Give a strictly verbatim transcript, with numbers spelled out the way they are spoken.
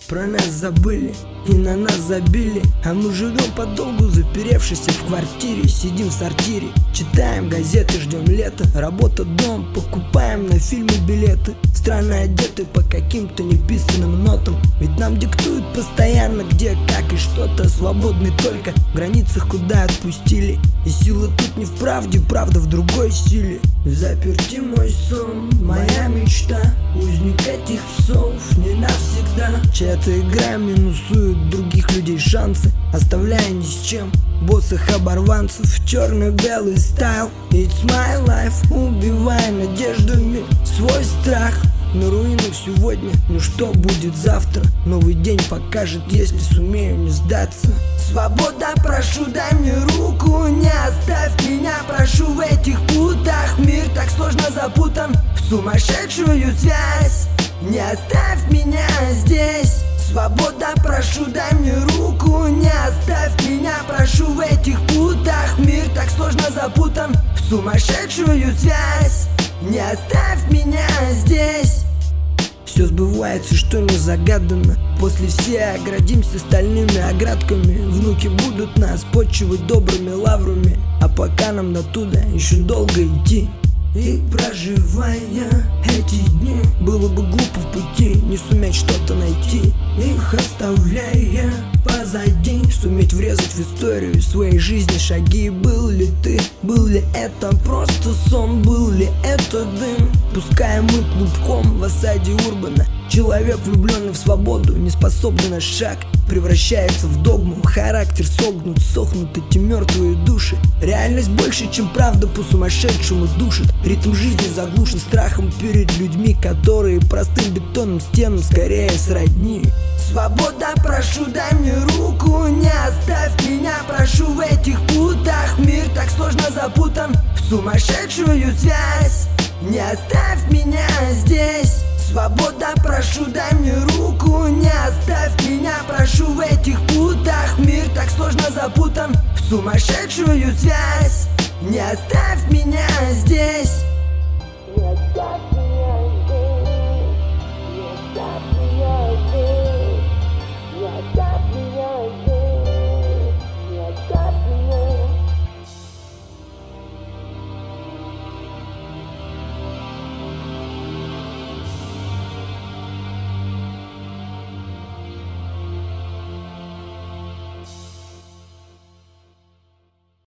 Про нас забыли и на нас забили, а мы живем подолгу, заперевшись в квартире. Сидим в сортире, читаем газеты, ждем лета. Работа, дом, покупаем на фильмы билеты. Странно одеты по каким-то неписанным нотам, ведь нам диктуют постоянно где, как и что-то. Свободны только в границах, куда отпустили. И сила тут не в правде, правда в другой силе. Заперти мой сон, моя мечта, узник этих псов не навсегда. Чья-то игра минусует других людей шансы, оставляя ни с чем боссых оборванцев. Черно-белый стайл, it's my life. Убивая надеждами свой страх. На руинах сегодня, ну что будет завтра? Новый день покажет, если сумею не сдаться. Свобода, прошу, дай мне руку, не оставь меня, прошу, в этих путах. Мир так сложно запутан в сумасшедшую связь. Не оставь меня здесь. Свобода, прошу, дай мне руку, не оставь меня, прошу, в этих путах. Мир так сложно запутан в сумасшедшую связь. Не оставь меня здесь. Все сбывается, что не загадано. После все оградимся стальными оградками. Внуки будут нас почивать добрыми лаврами, а пока нам до туда еще долго идти. И проживая эти дни, было бы глупо в пути не суметь что-то найти. Их оставляя позади, суметь врезать в историю своей жизни шаги. Был ли ты, был ли это просто сон, был ли это дым? Пускай мы клубком в осаде урбана. Человек, влюбленный в свободу, не способный на шаг, превращается в догму. Характер согнут, сохнут эти мертвые души. Реальность больше, чем правда, по-сумасшедшему душит. Ритм жизни заглушен страхом перед людьми, которые простым бетонным стенам скорее сродни. Свобода, прошу, дай мне руку, не оставь меня, прошу, в этих путах. Мир так сложно запутан в сумасшедшую связь. Не оставь меня здесь. Свобода, прошу, дай мне руку, не оставь меня, прошу, в этих путах. Мир так сложно запутан в сумасшедшую связь. Не оставь меня здесь.